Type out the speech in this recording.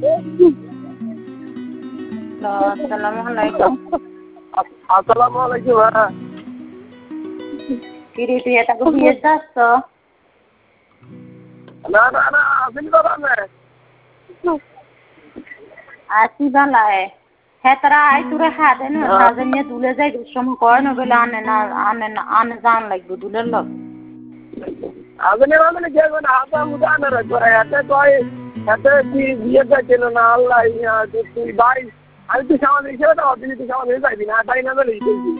আসসালামু আলাইকুম। আসসালামু আলাইকুম। হ্যাঁ কিরে তুই এটাকে বিয়ে যাচ্ছ? না না না আসেনি বাবা না। আসি বালায় হ্যাঁ তারা আই তোরা হাতে না সাজে নিয়ে দুলে যাই দুঃসম কয় না বলে আনে জান লাগবে দুলের লোক আসেনি বাবা না কে না হাতা মুদা না রে তোরা এতে কয় এতে তুই বিয়ে যাচ্ছিল না আল্লাহ তুই ভাই আমি তুই সামান্য হিসেবে তো অর্থনীতি সামান্য যাইবি না তাই না বলি